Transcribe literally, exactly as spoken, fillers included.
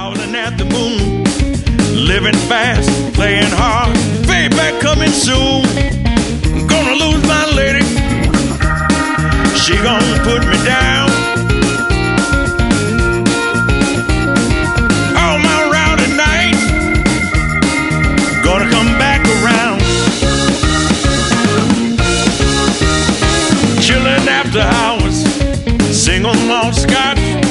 howling at the moon, living fast, playing hard, payback coming soon. Gonna lose my lady, she gonna put me down. All my rowdy nights gonna come back around. Chilling after hours, single malt scotch,